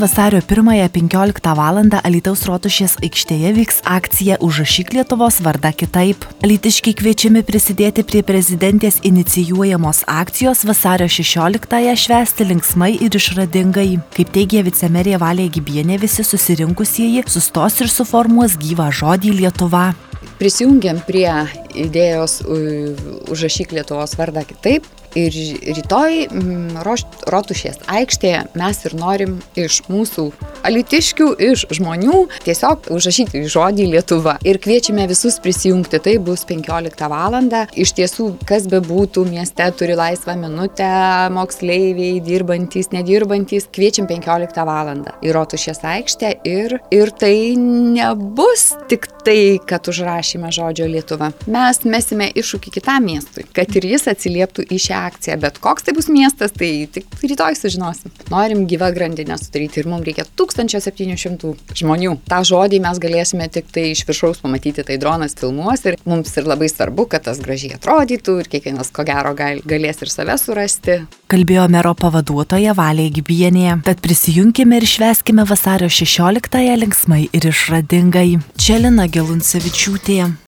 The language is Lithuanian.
Vasario 1-15 val. Alytaus Rotušės aikštėje vyks akcija Užrašyk Lietuvos vardą kitaip. Alytiškiai kviečiami prisidėti prie prezidentės inicijuojamos akcijos vasario 16-ąją švęsti linksmai ir išradingai. Kaip teigia vicemerė Valė Gibienė, visi susirinkusieji sustos ir suformuos gyvą žodį Lietuva. Prisijungiam prie idėjos Užrašyk Lietuvos vardą kitaip ir rytoj Rotušės aikštėje mes ir norim iš mūsų alytiškių, iš žmonių tiesiog užrašyti žodį Lietuva. Ir kviečiame visus prisijungti, tai bus 15 val. Iš tiesų, kas bebūtų, mieste turi laisvą minutę, moksleiviai, dirbantys, nedirbantys, kviečiam 15 val. Į Rotušės aikštę ir tai nebus tik tai, kad užrašyme žodžio Lietuva. Mes mesime iššūkį kitam miestui, kad ir jis atsilieptų į šią akciją, bet koks tai bus miestas, tai tik rytoj sužinosim. Norim gyvą grandinę sudaryti ir mums reikia 1700 žmonių. Ta žodį mes galėsime tik tai iš viršaus pamatyti, tai dronas filmuos ir mums ir labai svarbu, kad tas gražiai atrodytų ir kiekvienas ko gero galės ir save surasti. Kalbėjo mero pavaduotoja Valė Gibienė. Tad prisijunkime ir švęskime vasario 16-ąją linksmai ir išradingai. Čia Lina Geluncevičiūtė.